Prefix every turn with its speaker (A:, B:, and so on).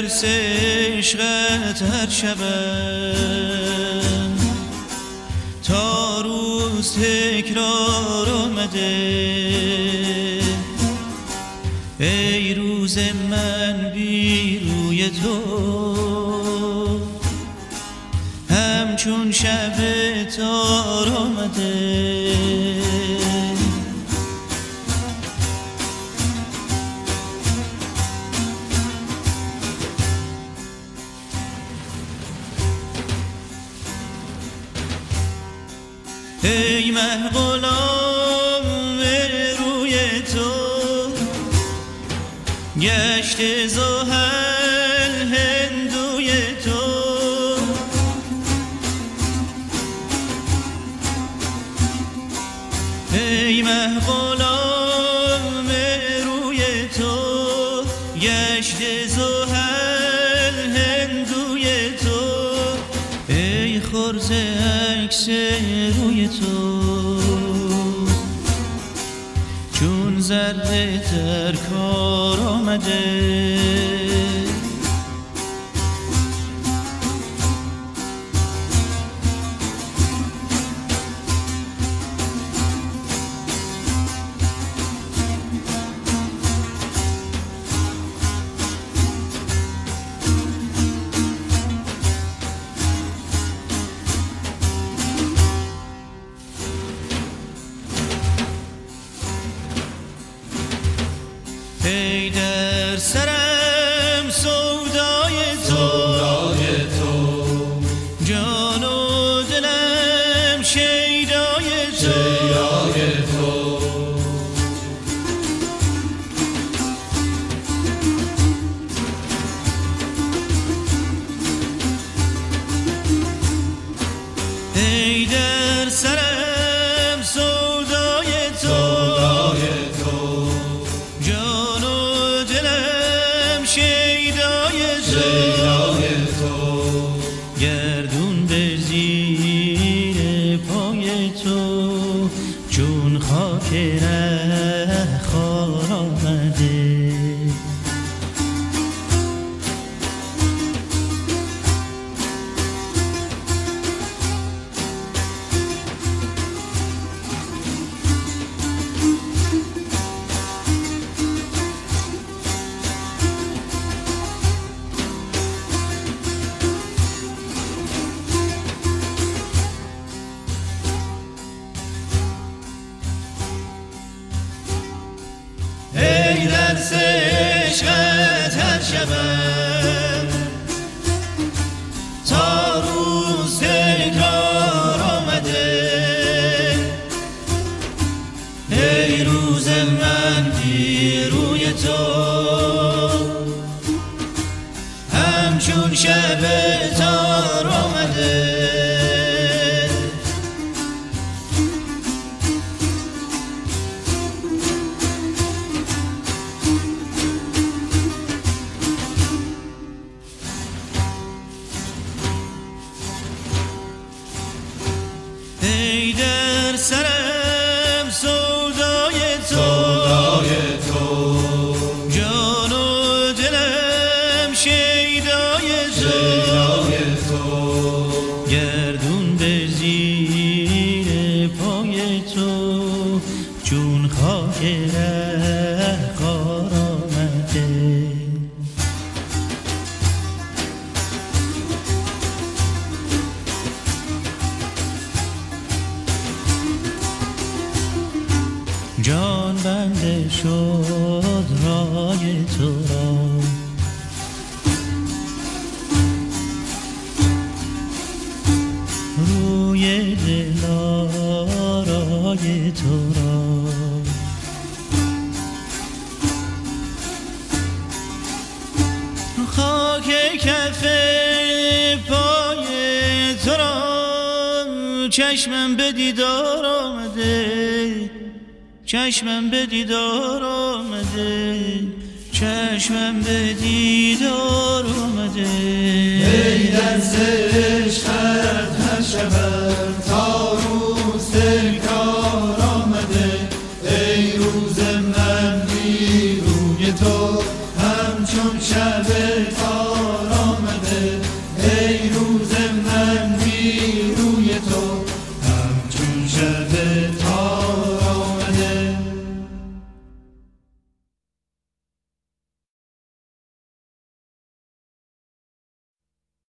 A: درس عشقت هر شبم تا روز تکرار آمده. ای روز من بی روی تو همچون شب تار آمده. ای مه غلام روی تو گشت زحل هندوی تو. ای مه غلام روی تو گشت زحل هندوی تو. ای خرز عکس روی تو چون ذره در کار آمده. ای در سرم سودای تو جان و دلم شیدای تو. ای در سرم سودای تو جان و دلم شیدای تو. گردون به زیر پای تو چون خاک ره خار آمده. ای درس عشقت هر شبم تا روز تکرار آمده. ای روز من بی روی تو همچون شب تار آمده. ای در سرم سودای تو جان و دلم شیدای تو. گردون به زیر پای تو چون خاک ره خار آمده. جان بنده شد رای تو را روی دل آرای تو را. خاک کف پای تو را چشمم به دیدار آمده. چشمم به دیدار آمده. چشمم به دیدار